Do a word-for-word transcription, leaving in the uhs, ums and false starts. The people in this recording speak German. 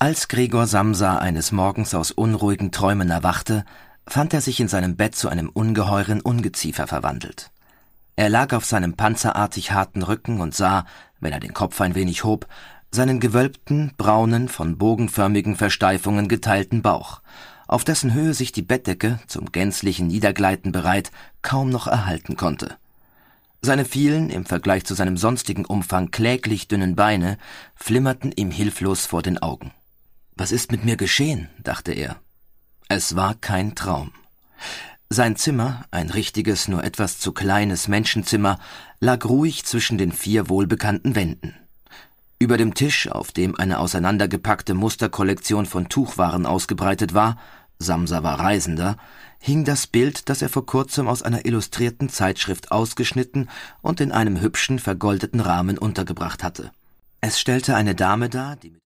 Als Gregor Samsa eines Morgens aus unruhigen Träumen erwachte, fand er sich in seinem Bett zu einem ungeheuren Ungeziefer verwandelt. Er lag auf seinem panzerartig harten Rücken und sah, wenn er den Kopf ein wenig hob, seinen gewölbten, braunen, von bogenförmigen Versteifungen geteilten Bauch, auf dessen Höhe sich die Bettdecke, zum gänzlichen Niedergleiten bereit, kaum noch erhalten konnte. Seine vielen, im Vergleich zu seinem sonstigen Umfang kläglich dünnen Beine, flimmerten ihm hilflos vor den Augen. »Was ist mit mir geschehen?« dachte er. Es war kein Traum. Sein Zimmer, ein richtiges, nur etwas zu kleines Menschenzimmer, lag ruhig zwischen den vier wohlbekannten Wänden. Über dem Tisch, auf dem eine auseinandergepackte Musterkollektion von Tuchwaren ausgebreitet war, Samsa war Reisender, hing das Bild, das er vor kurzem aus einer illustrierten Zeitschrift ausgeschnitten und in einem hübschen, vergoldeten Rahmen untergebracht hatte. Es stellte eine Dame dar, die